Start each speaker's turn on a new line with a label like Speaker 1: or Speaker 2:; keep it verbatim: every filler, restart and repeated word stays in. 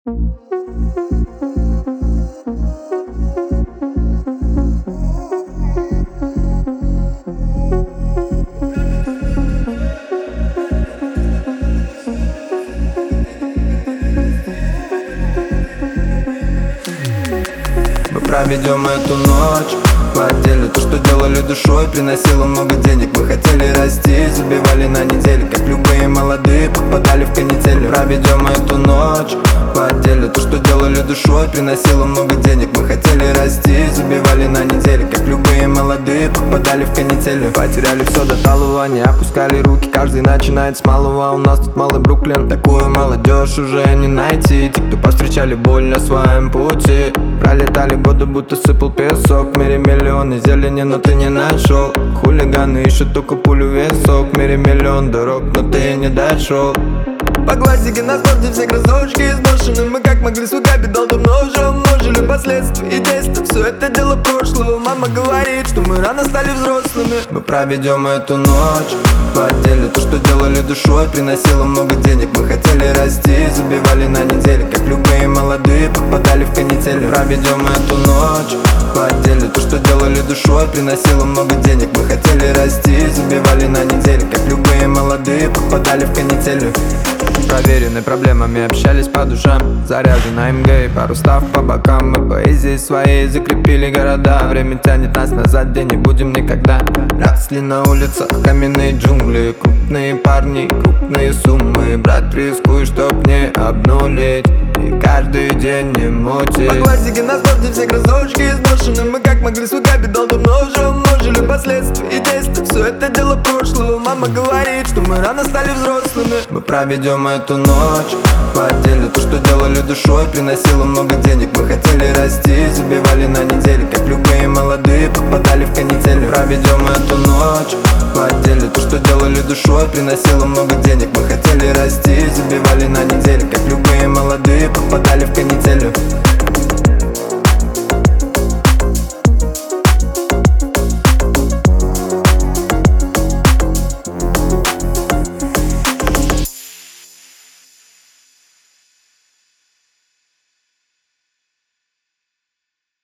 Speaker 1: Мы проведем эту ночь по отделе. То, что делали душой, приносило много денег. Мы хотели расти, забивали на неделю. Как любые молодые, попадали в канители. Проведем эту ночь по отделе. То, что делали душой, приносило много денег. Мы хотели расти, забивали на неделю. Как любые молодые, попадали в канители. Потеряли все до талого, не опускали руки. Каждый начинает с малого, у нас тут малый Бруклин. Такую молодежь уже не найти. Те, кто повстречали боль на своем пути. Пролетали годы, будто сыпал песок. В мире миллионы зелени, но ты не нашел. Хулиганы ищут только пулю в висок. В мире миллион дорог, но ты не дошел. По классике на спорте все кроссовочки изношены. Мы как могли, сука, бедал давно уже умножили последствия и действия. Все это дело прошлого. Мама говорит, что мы рано стали взрослыми. Мы проведем эту ночь по отделе. То, что делали душой, приносило много денег. Мы хотели расти, забивали на неделю. Как любые молодые, попадали в канители. Проведем эту ночь по отделе. То, что делали душой, приносило много денег. Мы хотели расти, забивали на неделю. Как любые молодые, попадали в канители. Проверены проблемами, общались по душам. Заряжен на МГ и пару став по бокам. Мы поэзией своей закрепили города. Время тянет нас назад, где не будем никогда. Росли на улицах каменные джунгли. Крупные парни, крупные суммы. Брат, рискуй, чтоб не обнулить. И каждый день не мутить. По классике на спорте все кроссовочки изношены. Мы как могли, сука, бедал давно уже умножили последствия и действия. Все это дело прошлого. Мама говорит, что мы рано стали взрослыми. Мы проведем эту ночь по отделе. То, что делали душой, приносило много денег. Мы хотели расти, забивали на неделю. Как любые молодые, попадали в канители. Проведем эту ночь по отделе. То, что делали душой, приносило много денег. Мы хотели расти, забивали на неделю. Как любые молодые, попадали в канители.